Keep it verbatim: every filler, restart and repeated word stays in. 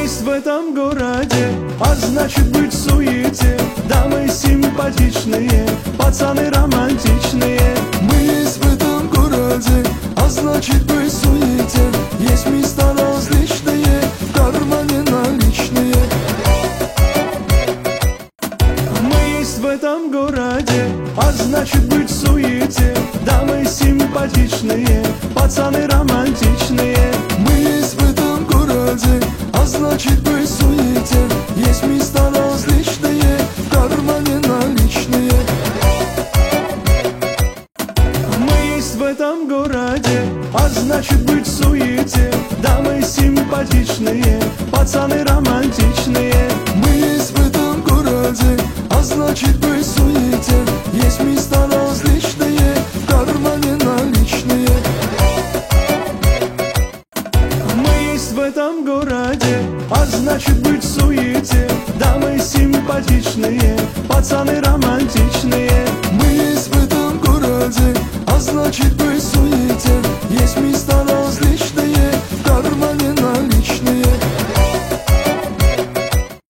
есть в этом городе, а значит быть в суете. Дамы симпатичные, пацаны романтичные. Мы есть в этом городе, а значит быть в суете. Есть места различные, в кармане наличные. Мы есть в этом городе, а значит быть в суете. Дамы симпатичные, пацаны романтичные. Мы есть в этом городе, а значит быть в суете. Есть места различные, в кармане наличные. Мы есть в этом городе, а значит быть в суете. Дамы симпатичные, пацаны романтичные. Мы есть в этом городе, а значит быть в суете. Есть места различные, в кармане наличные. Мы есть в этом городе, а значит быть в суете. Дамы симпатичные, пацаны романтичные.